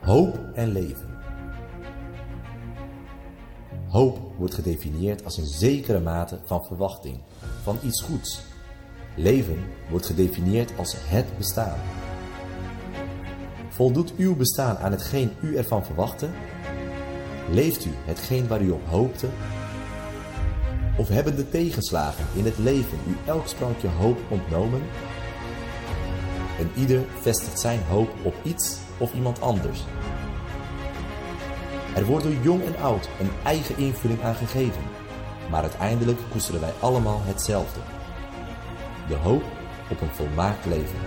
Hoop en leven. Hoop wordt gedefinieerd als een zekere mate van verwachting, van iets goeds. Leven wordt gedefinieerd als het bestaan. Voldoet uw bestaan aan hetgeen u ervan verwachtte? Leeft u hetgeen waar u op hoopte? Of hebben de tegenslagen in het leven u elk sprankje hoop ontnomen? En ieder vestigt zijn hoop op iets of iemand anders. Er wordt door jong en oud een eigen invulling aan gegeven, maar uiteindelijk koesteren wij allemaal hetzelfde. De hoop op een volmaakt leven.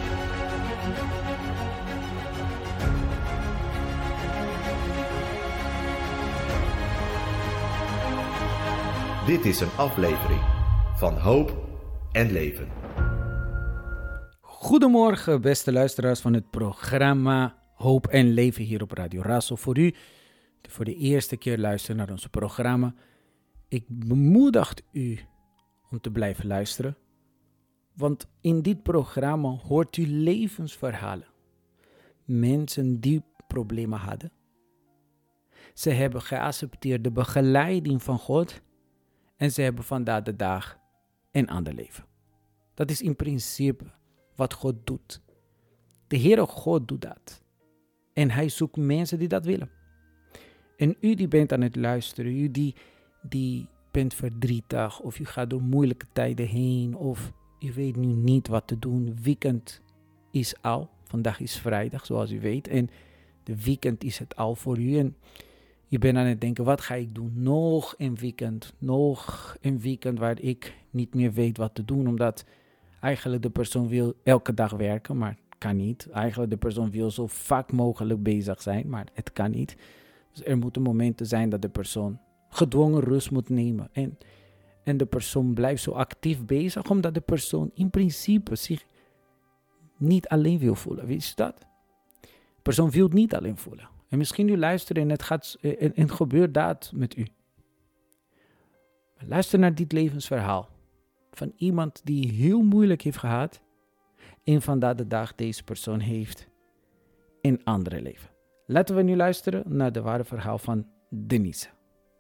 Dit is een aflevering van Hoop en Leven. Goedemorgen, beste luisteraars van het programma Hoop en Leven hier op Radio Razo. Voor u die voor de eerste keer luistert naar ons programma, ik bemoedig u om te blijven luisteren. Want in dit programma hoort u levensverhalen. Mensen die problemen hadden. Ze hebben geaccepteerd de begeleiding van God. En ze hebben vandaag de dag een ander leven. Dat is in principe wat God doet. De Heere God doet dat. En hij zoekt mensen die dat willen. En u die bent aan het luisteren, u die bent verdrietig of u gaat door moeilijke tijden heen of u weet nu niet wat te doen. Weekend is al, vandaag is vrijdag zoals u weet en de weekend is het al voor u en je bent aan het denken, wat ga ik doen? Nog een weekend waar ik niet meer weet wat te doen. Omdat eigenlijk de persoon wil elke dag werken, maar het kan niet. Eigenlijk de persoon wil zo vaak mogelijk bezig zijn, maar het kan niet. Dus er moeten momenten zijn dat de persoon gedwongen rust moet nemen. En de persoon blijft zo actief bezig, omdat de persoon in principe zich niet alleen wil voelen. Weet je dat? De persoon wil niet alleen voelen. En misschien u luistert en het gebeurt dat met u. Maar luister naar dit levensverhaal. Van iemand die heel moeilijk heeft gehad. En vandaag de dag deze persoon heeft een andere leven. Laten we nu luisteren naar het ware verhaal van Denise.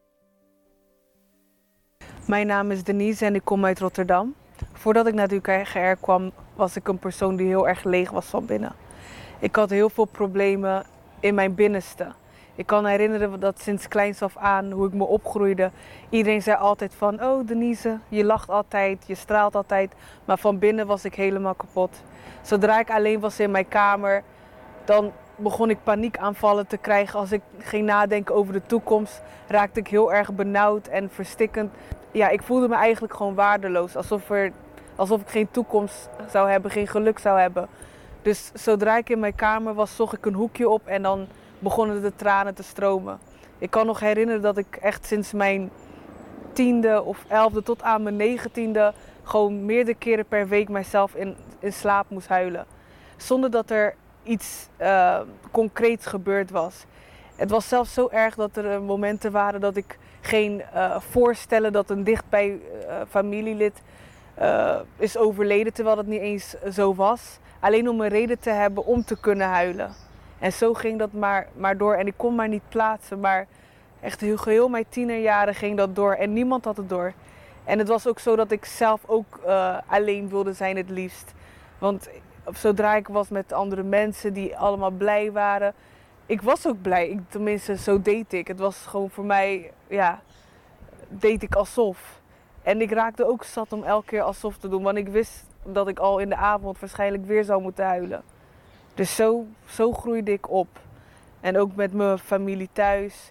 Mijn naam is Denise en ik kom uit Rotterdam. Voordat ik naar de UKR kwam was ik een persoon die heel erg leeg was van binnen. Ik had heel veel problemen in mijn binnenste. Ik kan me herinneren dat sinds kleins af aan, hoe ik me opgroeide, iedereen zei altijd van, oh Denise, je lacht altijd, je straalt altijd. Maar van binnen was ik helemaal kapot. Zodra ik alleen was in mijn kamer, dan begon ik paniekaanvallen te krijgen. Als ik ging nadenken over de toekomst, raakte ik heel erg benauwd en verstikkend. Ja, ik voelde me eigenlijk gewoon waardeloos, alsof ik geen toekomst zou hebben, geen geluk zou hebben. Dus zodra ik in mijn kamer was, zocht ik een hoekje op en dan begonnen de tranen te stromen. Ik kan nog herinneren dat ik echt sinds mijn 10e of 11e tot aan mijn 19e gewoon meerdere keren per week mijzelf in slaap moest huilen. Zonder dat er iets concreets gebeurd was. Het was zelfs zo erg dat er momenten waren dat ik geen voorstellen dat een dichtbij familielid is overleden, terwijl het niet eens zo was. Alleen om een reden te hebben om te kunnen huilen. En zo ging dat maar door. En ik kon maar niet plaatsen. Maar echt heel mijn tienerjaren ging dat door. En niemand had het door. En het was ook zo dat ik zelf ook alleen wilde zijn het liefst. Want zodra ik was met andere mensen die allemaal blij waren. Ik was ook blij. Tenminste, zo deed ik. Het was gewoon voor mij, ja, deed ik alsof. En ik raakte ook zat om elke keer alsof te doen. Want ik wist dat ik al in de avond waarschijnlijk weer zou moeten huilen. Dus zo groeide ik op. En ook met mijn familie thuis.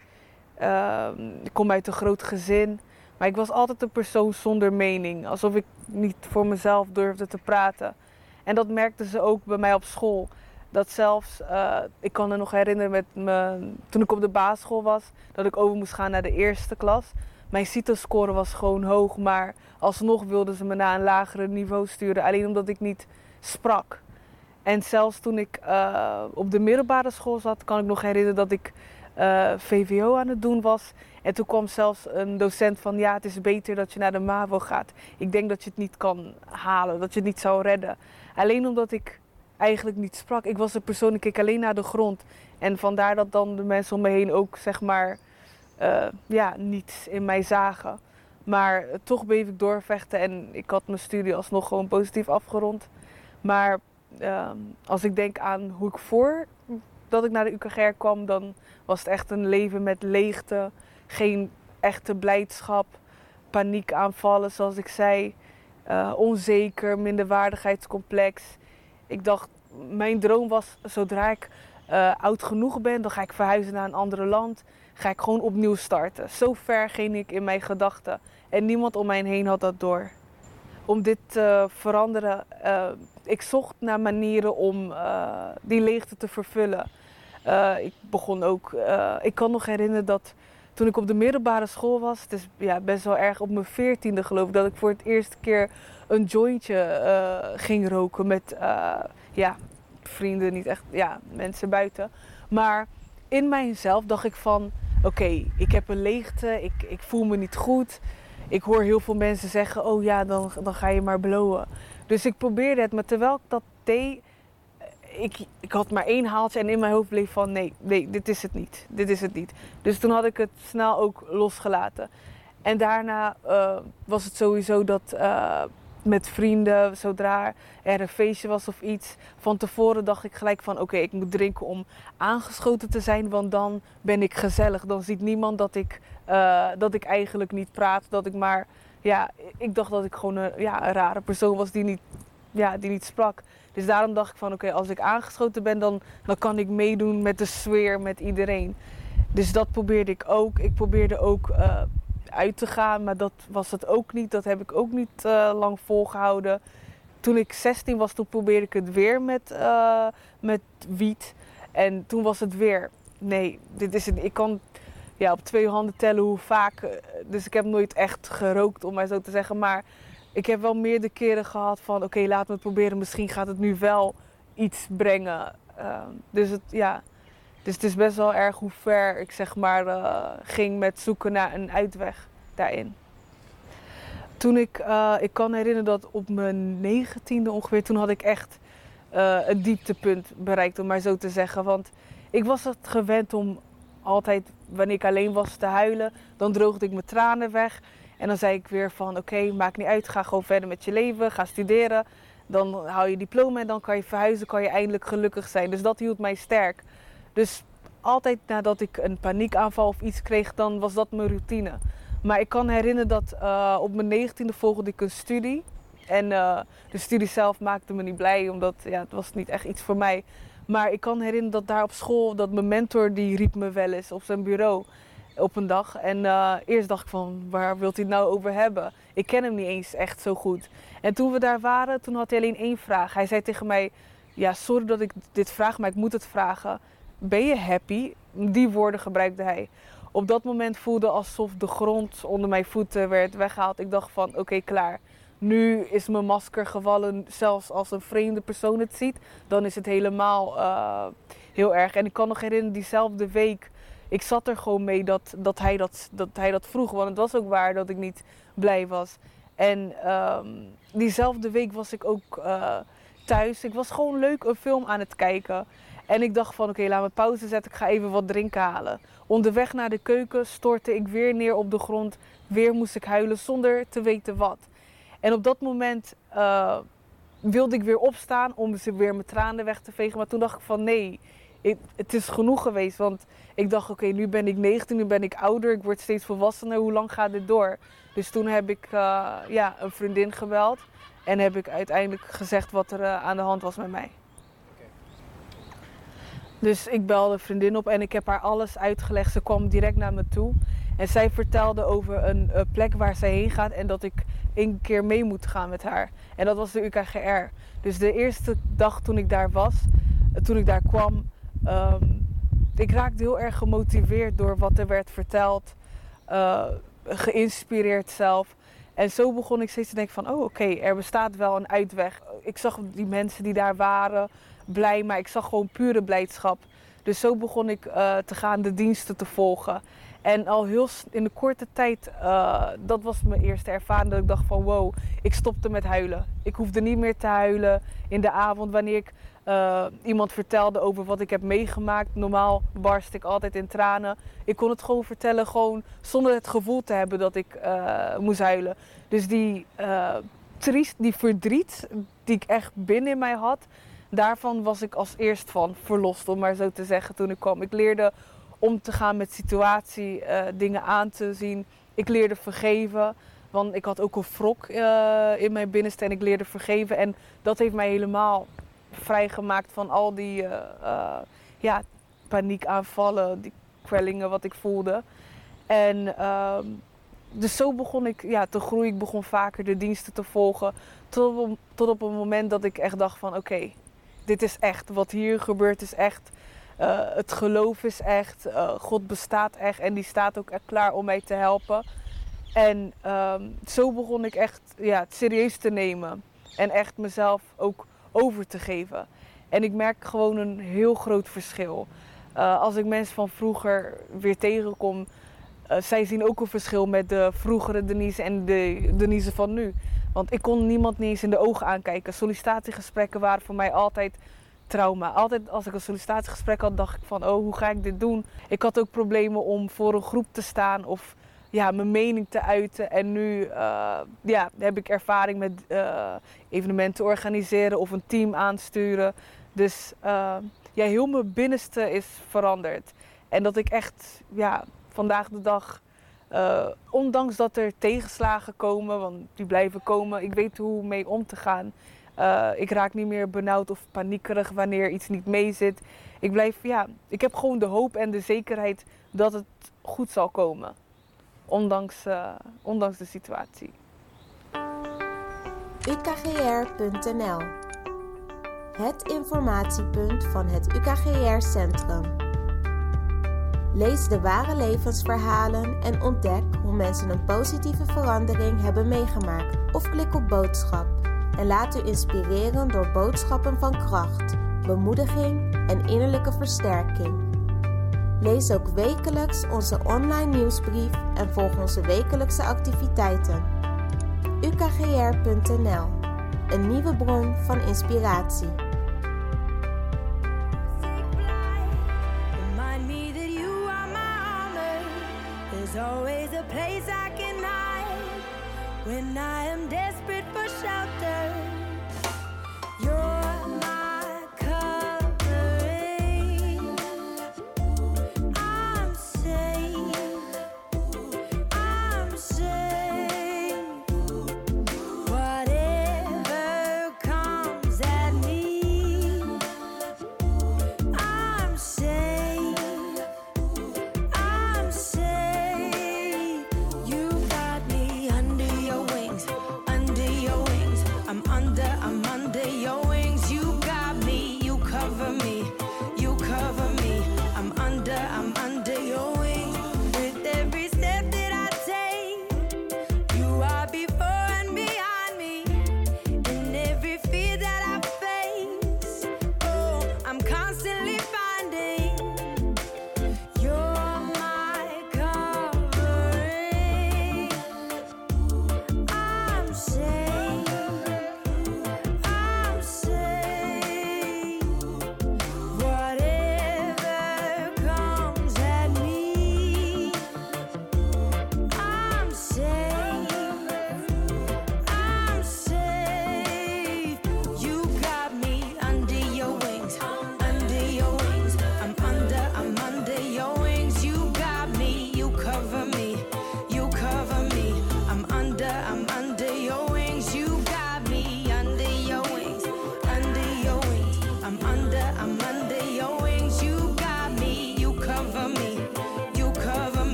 Ik kom uit een groot gezin. Maar ik was altijd een persoon zonder mening. Alsof ik niet voor mezelf durfde te praten. En dat merkten ze ook bij mij op school. Dat zelfs, ik kan me nog herinneren toen ik op de basisschool was. Dat ik over moest gaan naar de eerste klas. Mijn CITO-score was gewoon hoog, maar alsnog wilden ze me naar een lagere niveau sturen. Alleen omdat ik niet sprak. En zelfs toen ik op de middelbare school zat, kan ik nog herinneren dat ik VWO aan het doen was. En toen kwam zelfs een docent van, ja, het is beter dat je naar de MAVO gaat. Ik denk dat je het niet kan halen, dat je het niet zou redden. Alleen omdat ik eigenlijk niet sprak. Ik was een persoon, ik keek alleen naar de grond. En vandaar dat dan de mensen om me heen ook, zeg maar, niets in mij zagen. Maar toch bleef ik doorvechten en ik had mijn studie alsnog gewoon positief afgerond. Maar als ik denk aan hoe ik voordat ik naar de UKGR kwam, dan was het echt een leven met leegte. Geen echte blijdschap, paniekaanvallen zoals ik zei. Onzeker, minderwaardigheidscomplex. Ik dacht, mijn droom was, zodra ik oud genoeg ben, dan ga ik verhuizen naar een ander land. Ga ik gewoon opnieuw starten. Zo ver ging ik in mijn gedachten. En niemand om mij heen had dat door. Om dit te veranderen, ik zocht naar manieren om die leegte te vervullen. Ik begon ook, ik kan nog herinneren dat toen ik op de middelbare school was, het is best wel erg op mijn 14e geloof ik, dat ik voor het eerste keer een jointje ging roken met vrienden, niet echt, mensen buiten. Maar in mijzelf dacht ik van, oké, ik heb een leegte, ik voel me niet goed. Ik hoor heel veel mensen zeggen, oh ja, dan ga je maar blowen. Dus ik probeerde het, maar terwijl ik dat deed, ik had maar 1 haaltje en in mijn hoofd bleef van, nee, dit is het niet. Dit is het niet. Dus toen had ik het snel ook losgelaten. En daarna was het sowieso dat met vrienden, zodra er een feestje was of iets, van tevoren dacht ik gelijk van, oké, ik moet drinken om aangeschoten te zijn, want dan ben ik gezellig. Dan ziet niemand dat ik eigenlijk niet praat, dat ik maar, ik dacht dat ik gewoon een rare persoon was die niet sprak. Dus daarom dacht ik van, oké, als ik aangeschoten ben, dan kan ik meedoen met de sfeer, met iedereen. Dus dat probeerde ik ook. Ik probeerde ook uit te gaan, maar dat was het ook niet. Dat heb ik ook niet lang volgehouden. Toen ik 16 was, toen probeerde ik het weer met wiet. En toen was het weer, nee, dit is het. Ik kan op 2 handen tellen hoe vaak. Dus ik heb nooit echt gerookt, om maar zo te zeggen. Maar ik heb wel meerdere keren gehad van, oké, laat me het proberen. Misschien gaat het nu wel iets brengen. Dus het is best wel erg hoe ver ik zeg maar ging met zoeken naar een uitweg daarin. Toen ik kan herinneren dat op mijn 19e ongeveer, toen had ik echt een dieptepunt bereikt, om maar zo te zeggen. Want ik was het gewend om altijd, wanneer ik alleen was, te huilen. Dan droogde ik mijn tranen weg. En dan zei ik weer van, oké, maakt niet uit, ga gewoon verder met je leven, ga studeren. Dan haal je diploma en dan kan je verhuizen, kan je eindelijk gelukkig zijn. Dus dat hield mij sterk. Dus altijd nadat ik een paniekaanval of iets kreeg, dan was dat mijn routine. Maar ik kan herinneren dat op mijn 19e volgde ik een studie. En de studie zelf maakte me niet blij, omdat het was niet echt iets voor mij. Maar ik kan herinneren dat daar op school, dat mijn mentor die riep me wel eens op zijn bureau op een dag. En eerst dacht ik van, waar wilt hij het nou over hebben? Ik ken hem niet eens echt zo goed. En toen we daar waren, toen had hij alleen 1 vraag. Hij zei tegen mij, sorry dat ik dit vraag, maar ik moet het vragen. Ben je happy? Die woorden gebruikte hij. Op dat moment voelde alsof de grond onder mijn voeten werd weggehaald. Ik dacht van, oké, klaar. Nu is mijn masker gevallen, zelfs als een vreemde persoon het ziet. Dan is het helemaal heel erg. En ik kan nog herinneren, diezelfde week, ik zat er gewoon mee dat hij dat vroeg. Want het was ook waar dat ik niet blij was. En diezelfde week was ik ook thuis. Ik was gewoon leuk een film aan het kijken. En ik dacht van, oké, laat me pauze zetten. Ik ga even wat drinken halen. Onderweg naar de keuken stortte ik weer neer op de grond. Weer moest ik huilen zonder te weten wat. En op dat moment wilde ik weer opstaan om weer mijn tranen weg te vegen. Maar toen dacht ik van, nee, het is genoeg geweest. Want ik dacht, oké, nu ben ik 19, nu ben ik ouder. Ik word steeds volwassener. Hoe lang gaat dit door? Dus toen heb ik een vriendin gebeld. En heb ik uiteindelijk gezegd wat er aan de hand was met mij. Dus ik belde een vriendin op en ik heb haar alles uitgelegd. Ze kwam direct naar me toe. En zij vertelde over een plek waar zij heen gaat en dat ik 1 keer mee moet gaan met haar. En dat was de UKGR. Dus de eerste dag toen ik daar was, toen ik daar kwam, ik raakte heel erg gemotiveerd door wat er werd verteld. Geïnspireerd zelf. En zo begon ik steeds te denken van, oké, er bestaat wel een uitweg. Ik zag die mensen die daar waren blij, maar ik zag gewoon pure blijdschap. Dus zo begon ik te gaan de diensten te volgen. En al in de korte tijd, dat was mijn eerste ervaring, dat ik dacht van wow, ik stopte met huilen. Ik hoefde niet meer te huilen in de avond wanneer ik iemand vertelde over wat ik heb meegemaakt. Normaal barst ik altijd in tranen. Ik kon het gewoon vertellen, gewoon zonder het gevoel te hebben dat ik moest huilen. Dus die verdriet die ik echt binnen in mij had, daarvan was ik als eerst van verlost, om maar zo te zeggen, toen ik kwam. Ik leerde om te gaan met situatie, dingen aan te zien. Ik leerde vergeven, want ik had ook een wrok in mijn binnenste en ik leerde vergeven. En dat heeft mij helemaal vrijgemaakt van al die paniekaanvallen, die kwellingen wat ik voelde. En dus zo begon ik te groeien. Ik begon vaker de diensten te volgen. Tot op een moment dat ik echt dacht van oké, dit is echt. Wat hier gebeurt is echt. Het geloof is echt. God bestaat echt. En die staat ook echt klaar om mij te helpen. En zo begon ik echt het serieus te nemen. En echt mezelf ook over te geven. En ik merk gewoon een heel groot verschil. Als ik mensen van vroeger weer tegenkom, zij zien ook een verschil met de vroegere Denise en de Denise van nu. Want ik kon niemand niet eens in de ogen aankijken. Sollicitatiegesprekken waren voor mij altijd trauma. Altijd als ik een sollicitatiegesprek had, dacht ik van hoe ga ik dit doen? Ik had ook problemen om voor een groep te staan of mijn mening te uiten. En nu heb ik ervaring met evenementen organiseren of een team aansturen. Dus heel mijn binnenste is veranderd. En dat ik echt vandaag de dag, ondanks dat er tegenslagen komen, want die blijven komen, ik weet hoe mee om te gaan. Ik raak niet meer benauwd of paniekerig wanneer iets niet meezit. Ik heb gewoon de hoop en de zekerheid dat het goed zal komen. Ondanks de situatie. UKGR.nl, het informatiepunt van het UKGR-centrum. Lees de ware levensverhalen en ontdek hoe mensen een positieve verandering hebben meegemaakt. Of klik op boodschap en laat u inspireren door boodschappen van kracht, bemoediging en innerlijke versterking. Lees ook wekelijks onze online nieuwsbrief en volg onze wekelijkse activiteiten. UKGR.nl, een nieuwe bron van inspiratie. There's always a place I can hide when I am desperate for shelter. You're my covering. I'm safe. I'm safe. Whatever comes at me, I'm safe. I'm safe. You got me under your wings, under your wings. I'm under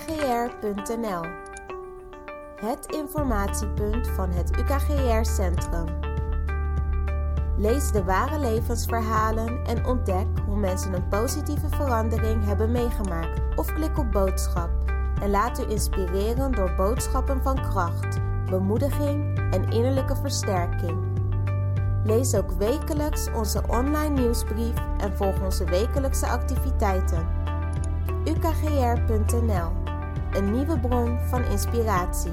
ukgr.nl. Het informatiepunt van het UKGR-centrum. Lees de ware levensverhalen en ontdek hoe mensen een positieve verandering hebben meegemaakt. Of klik op boodschap en laat u inspireren door boodschappen van kracht, bemoediging en innerlijke versterking. Lees ook wekelijks onze online nieuwsbrief en volg onze wekelijkse activiteiten. ukgr.nl, een nieuwe bron van inspiratie.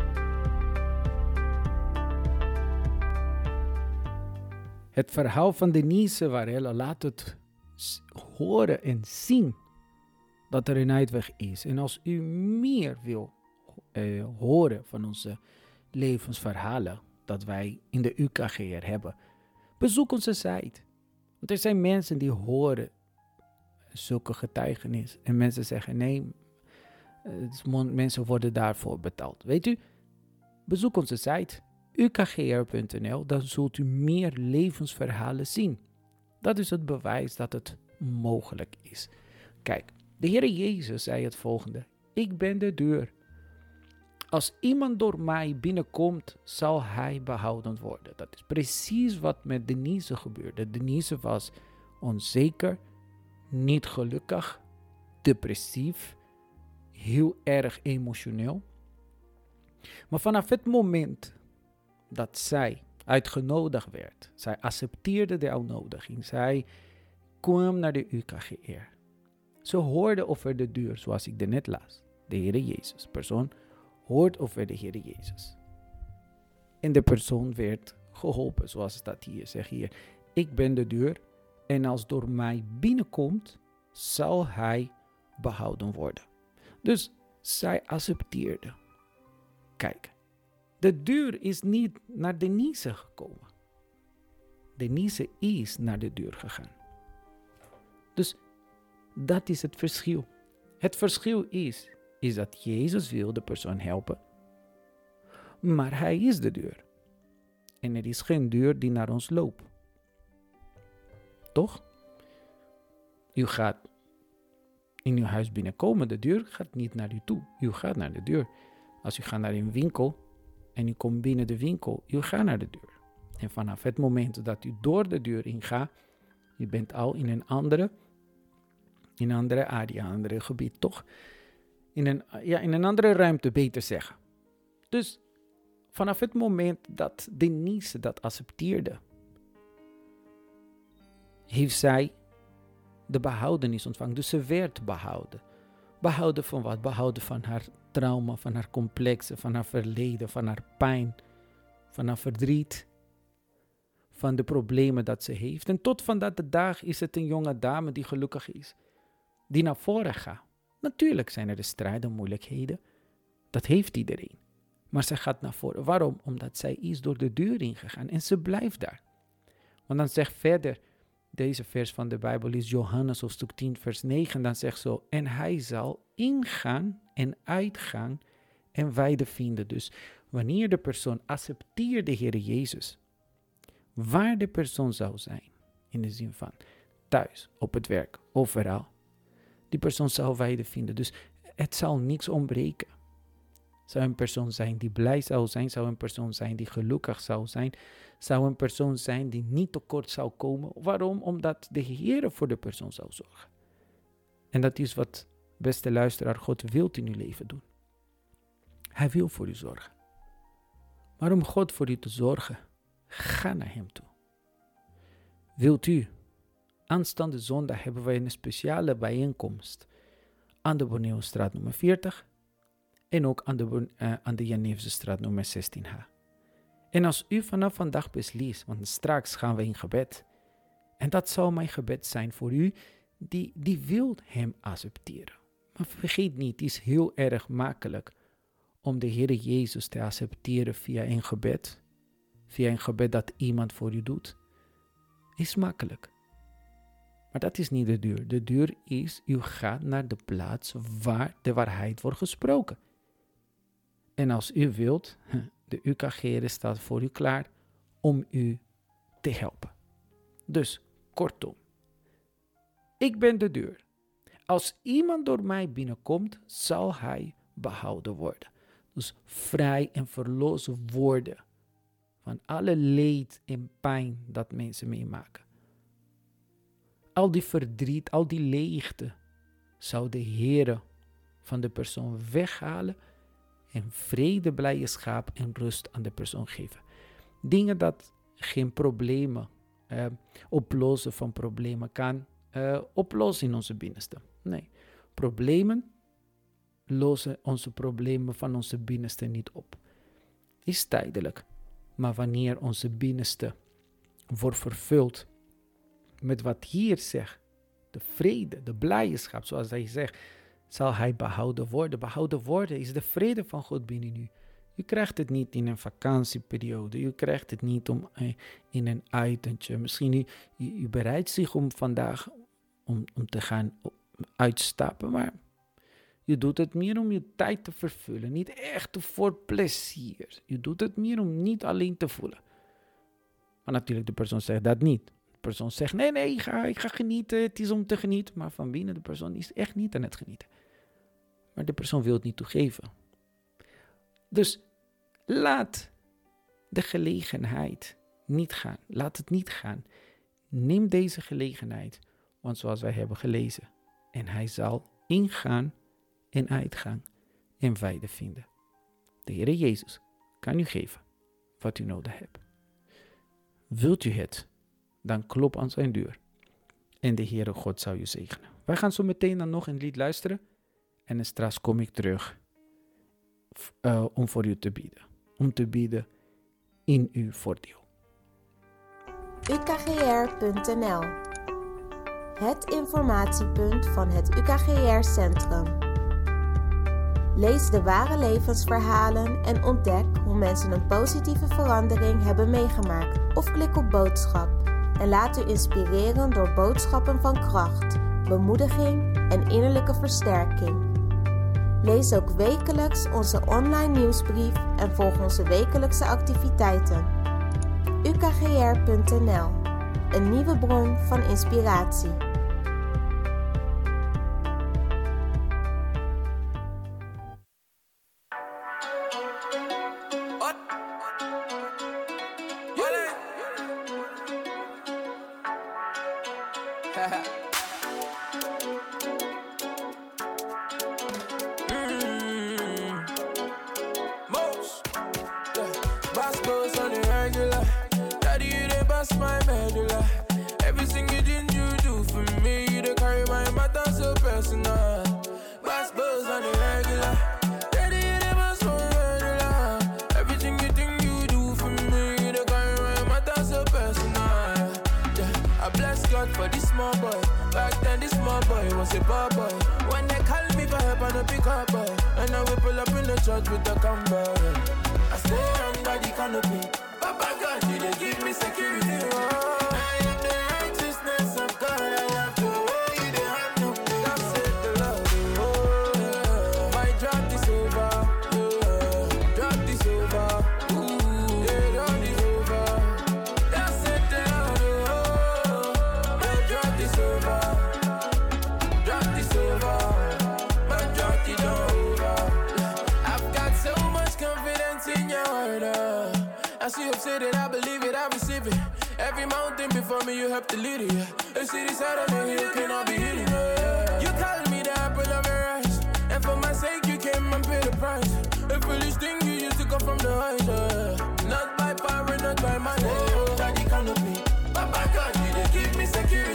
Het verhaal van Denise Warella laat het horen en zien dat er een uitweg is. En als u meer wil horen van onze levensverhalen dat wij in de UKGR hebben, bezoek onze site. Want er zijn mensen die horen zulke getuigenis en mensen zeggen nee, mensen worden daarvoor betaald. Weet u, bezoek onze site ukgr.nl, dan zult u meer levensverhalen zien. Dat is het bewijs dat het mogelijk is. Kijk, de Heer Jezus zei het volgende: ik ben de deur. Als iemand door mij binnenkomt, zal hij behouden worden. Dat is precies wat met Denise gebeurde. Denise was onzeker, niet gelukkig, depressief, heel erg emotioneel. Maar vanaf het moment dat zij uitgenodigd werd, zij accepteerde de uitnodiging, zij kwam naar de UKGR. Ze hoorde over de deur, zoals ik net las. De Heer Jezus, persoon hoort over de Heer Jezus. En de persoon werd geholpen, zoals staat hier. Zeg hier, ik ben de deur en als door mij binnenkomt, zal hij behouden worden. Dus zij accepteerde. Kijk, de deur is niet naar Denise gekomen. Denise is naar de deur gegaan. Dus dat is het verschil. Het verschil is dat Jezus wil de persoon helpen. Maar hij is de deur. En er is geen deur die naar ons loopt. Toch? U gaat in uw huis binnenkomen. De deur gaat niet naar u toe. U gaat naar de deur. Als u gaat naar een winkel en u komt binnen de winkel, u gaat naar de deur. En vanaf het moment dat u door de deur ingaat, u bent al in een andere area, een ander gebied, toch? In een andere ruimte, beter zeggen. Dus vanaf het moment dat Denise dat accepteerde, heeft zij de behoudenis ontvangen. Dus ze werd behouden. Behouden van wat? Behouden van haar trauma, van haar complexen, van haar verleden, van haar pijn, van haar verdriet, van de problemen dat ze heeft. En tot vandaag de dag is het een jonge dame die gelukkig is, die naar voren gaat. Natuurlijk zijn er de strijden, moeilijkheden. Dat heeft iedereen. Maar ze gaat naar voren. Waarom? Omdat zij is door de deur ingegaan en ze blijft daar. Want dan zegt verder, deze vers van de Bijbel is Johannes hoofdstuk 10 vers 9. Dan zegt zo, en hij zal ingaan en uitgaan en weide vinden. Dus wanneer de persoon accepteert de Heer Jezus, waar de persoon zou zijn, in de zin van thuis, op het werk, overal, die persoon zal weide vinden. Dus het zal niks ontbreken. Zou een persoon zijn die blij zou zijn, zou een persoon zijn die gelukkig zou zijn, zou een persoon zijn die niet tekort zou komen. Waarom? Omdat de Heer voor de persoon zou zorgen. En dat is wat, beste luisteraar, God wil in uw leven doen. Hij wil voor u zorgen. Maar om God voor u te zorgen, ga naar hem toe. Wilt u? Aanstaande zondag hebben wij een speciale bijeenkomst aan de Borneostraat nummer 40 en ook aan de Jeneverstraat nummer 16H. En als u vanaf vandaag beslist, want straks gaan we in gebed, en dat zal mijn gebed zijn voor u, die wil hem accepteren. Maar vergeet niet, het is heel erg makkelijk om de Heer Jezus te accepteren via een gebed dat iemand voor u doet. Is makkelijk. Maar dat is niet de deur. De deur is, u gaat naar de plaats waar de waarheid wordt gesproken. En als u wilt, de UKGR staat voor u klaar om u te helpen. Dus, kortom. Ik ben de deur. Als iemand door mij binnenkomt, zal hij behouden worden. Dus vrij en verlozen worden van alle leed en pijn dat mensen meemaken. Al die verdriet, al die leegte, zou de Heere van de persoon weghalen en vrede, blijdschap en rust aan de persoon geven. Dingen dat geen problemen, oplossen van problemen kan oplossen in onze binnenste. Nee, problemen lossen onze problemen van onze binnenste niet op. Is tijdelijk, maar wanneer onze binnenste wordt vervuld met wat hier zegt, de vrede, de blijdschap, zoals hij zegt, zal hij behouden worden. Behouden worden is de vrede van God binnen u. U krijgt het niet in een vakantieperiode. U krijgt het niet in een uitentje. Misschien u bereidt zich om vandaag om te gaan uitstappen, maar je doet het meer om je tijd te vervullen. Niet echt voor plezier. Je doet het meer om niet alleen te voelen. Maar natuurlijk, de persoon zegt dat niet. De persoon zegt, nee, ik ga genieten. Het is om te genieten. Maar van binnen, de persoon is echt niet aan het genieten. Maar de persoon wil het niet toegeven. Dus laat de gelegenheid niet gaan. Laat het niet gaan. Neem deze gelegenheid. Want zoals wij hebben gelezen. En hij zal ingaan en uitgaan en vrede vinden. De Heere Jezus kan u geven wat u nodig hebt. Wilt u het, dan klop aan zijn deur. En de Heere God zal u zegenen. Wij gaan zo meteen dan nog een lied luisteren. En straks kom ik terug om voor u te bidden. Om te bidden in uw voordeel. UKGR.nl, het informatiepunt van het UKGR-centrum. Lees de ware levensverhalen en ontdek hoe mensen een positieve verandering hebben meegemaakt. Of klik op boodschap en laat u inspireren door boodschappen van kracht, bemoediging en innerlijke versterking. Lees ook wekelijks onze online nieuwsbrief en volg onze wekelijkse activiteiten. UKGR.nl, een nieuwe bron van inspiratie. For this small boy, back then this small boy was a bad boy. When they call me for help, I no pick up boy. And now we pull up in the church with the combo. I stay under the canopy. Papa God, you they give me security. Oh, I am the righteousness of God. I have to weigh the hand of me. That's it, the Lord. Oh, yeah. My drop this over. Yeah. Drop this over. Ooh, yeah, drop this over. That's it, the Lord. Drop this over, my drop it over. I've got so much confidence in your word. As you have said it, I believe it, I receive it. Every mountain before me, you have to lead it. A city side on the hill cannot be hidden. You call me the apple of your eyes, and for my sake you came and paid the price. A foolish thing you used to come from the heights. Not by power, not by money. Daddy canopy, Papa God, you they give me security.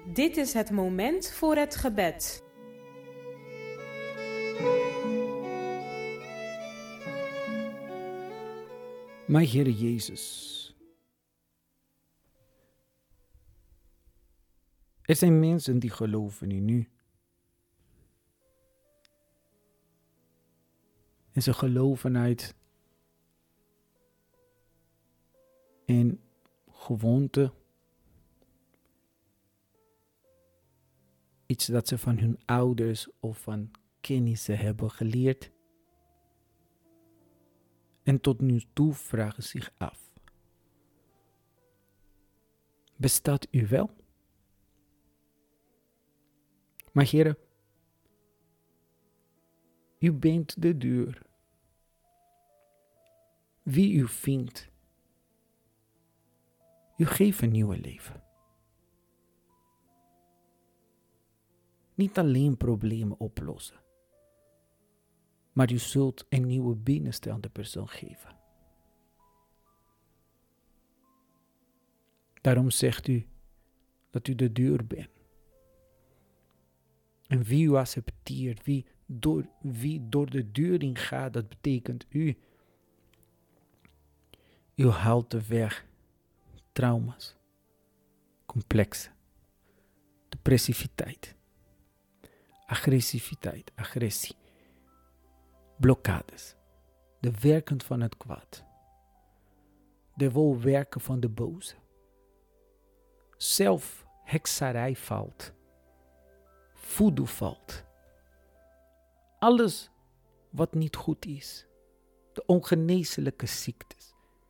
Dit is het moment voor het gebed. Mijn Heer Jezus, er zijn mensen die geloven in U. En ze geloven uit een gewoonte, iets dat ze van hun ouders of van kennissen hebben geleerd. En tot nu toe vragen zich af: bestaat U wel? Maar Heere, U bent de deur. Wie U vindt, U geeft een nieuw leven. Niet alleen problemen oplossen, maar U zult een nieuwe binnenste aan de persoon geven. Daarom zegt U dat U de deur bent. En wie U accepteert, wie door de deur in gaat, dat betekent U haalt de weg trauma's, complexen, depressiviteit, agressiviteit, agressie, blokkades, de werken van het kwaad, de wolwerken van de boze, zelf hekserij valt, voodoo valt, alles wat niet goed is, de ongeneeslijke ziektes,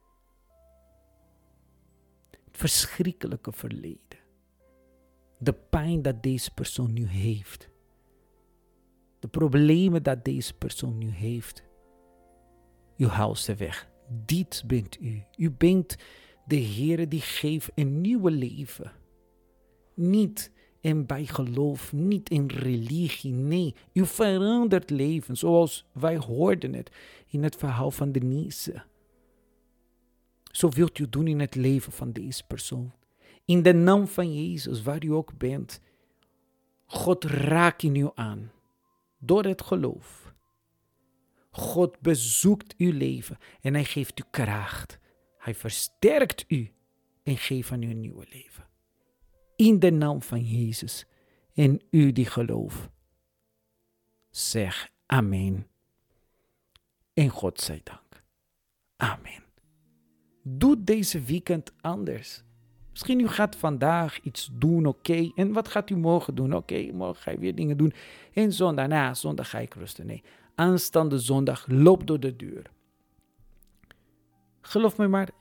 het verschrikkelijke verleden, de pijn dat deze persoon nu heeft, de problemen dat deze persoon nu heeft. U haalt ze weg. Dit bent U. U bent de Heere die geeft een nieuwe leven. Niet in bijgeloof, niet in religie. Nee, U verandert leven zoals wij hoorden het in het verhaal van Denise. Zo wilt U doen in het leven van deze persoon. In de naam van Jezus, waar U ook bent. God raakt in U aan. Door het geloof. God bezoekt uw leven en Hij geeft u kracht. Hij versterkt u en geeft aan u een nieuw leven. In de naam van Jezus en u die gelooft. Zeg amen. En God zij dank. Amen. Doe deze weekend anders. Misschien u gaat vandaag iets doen, oké. En wat gaat u morgen doen? Oké, morgen ga je weer dingen doen. En zondag ga ik rusten. Nee, aanstaande zondag loop door de deur. Geloof me maar,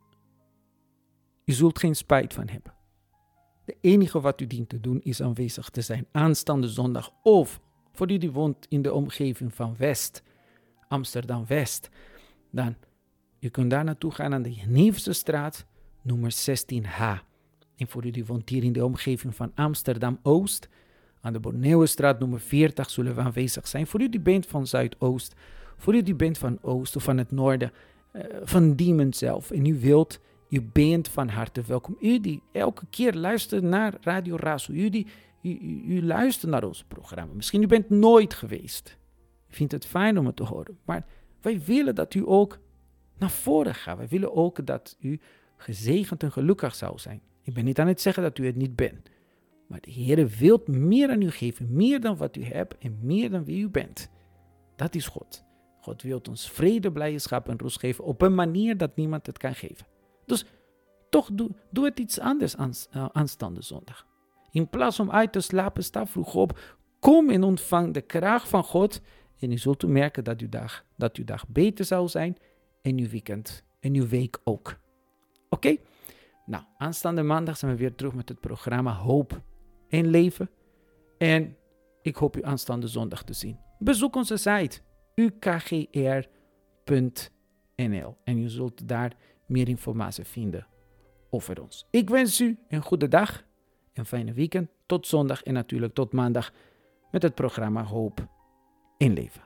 u zult geen spijt van hebben. De enige wat u dient te doen is aanwezig te zijn aanstaande zondag. Of voor u die woont in de omgeving van West, Amsterdam West. Dan, u kunt daar naartoe gaan aan de Geneefse straat, nummer 16H. En voor u die woont hier in de omgeving van Amsterdam Oost, aan de Borneeuwenstraat nummer 40 zullen we aanwezig zijn. Voor u die bent van Zuidoost, voor u die bent van Oost of van het noorden, van Diemen zelf. En u wilt, u bent van harte welkom. U die elke keer luistert naar Radio Razo, u luistert naar ons programma. Misschien u bent nooit geweest. U vindt het fijn om het te horen. Maar wij willen dat u ook naar voren gaat. Wij willen ook dat u gezegend en gelukkig zou zijn. Ik ben niet aan het zeggen dat u het niet bent. Maar de Heer wil meer aan u geven. Meer dan wat u hebt en meer dan wie u bent. Dat is God. God wil ons vrede, blijdschap en rust geven op een manier dat niemand het kan geven. Dus toch doe het iets anders aanstaande zondag. In plaats om uit te slapen, sta vroeg op. Kom en ontvang de kracht van God. En u zult merken dat uw dag beter zal zijn. En uw weekend en uw week ook. Oké? Nou, aanstaande maandag zijn we weer terug met het programma Hoop en Leven. En ik hoop u aanstaande zondag te zien. Bezoek onze site ukgr.nl en u zult daar meer informatie vinden over ons. Ik wens u een goede dag, een fijne weekend. Tot zondag en natuurlijk tot maandag met het programma Hoop en Leven.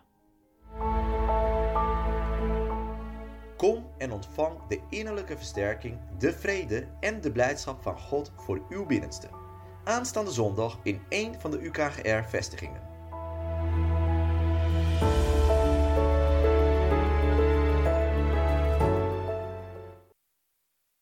Kom en ontvang de innerlijke versterking, de vrede en de blijdschap van God voor uw binnenste. aanstaande zondag in één van de UKGR-vestigingen.